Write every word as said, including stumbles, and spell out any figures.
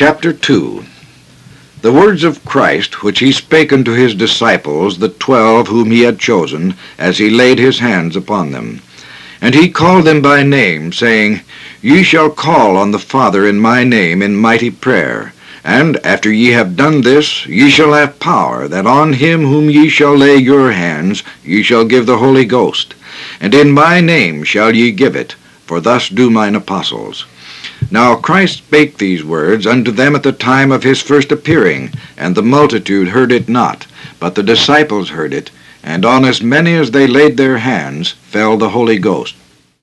Chapter two. The words of Christ, which he spake unto his disciples, the twelve whom he had chosen, as he laid his hands upon them. And he called them by name, saying, Ye shall call on the Father in my name in mighty prayer. And after ye have done this, ye shall have power, that on him whom ye shall lay your hands, ye shall give the Holy Ghost. And in my name shall ye give it, for thus do mine apostles. Now Christ spake these words unto them at the time of his first appearing, and the multitude heard it not, but the disciples heard it, and on as many as they laid their hands fell the Holy Ghost.